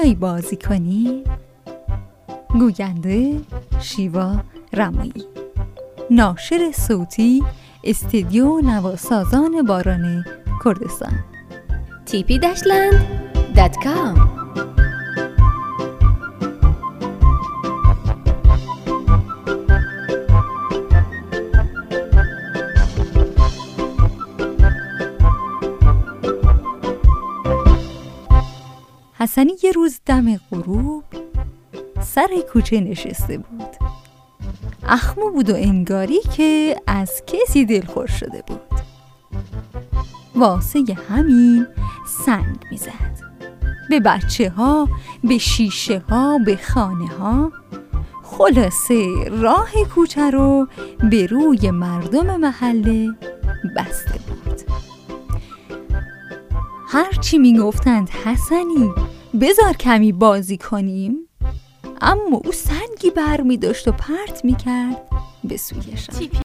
می بازی کنی؟ گوینده شیوا رمایی، ناشر صوتی استودیو نواسازان باران کردستان. tp-land.com. حسنی یه روز دم غروب سر کوچه نشسته بود. اخمو بود و انگاری که از کسی دلخور شده بود. واسه همین سنگ میزد به بچه ها، به شیشه ها، به خانه ها. خلاصه راه کوچه رو به روی مردم محله بسته بود. هرچی میگفتند حسنی بذار کمی بازی کنیم، اما او سنگی بر می داشت و پرت می کرد به سویشان.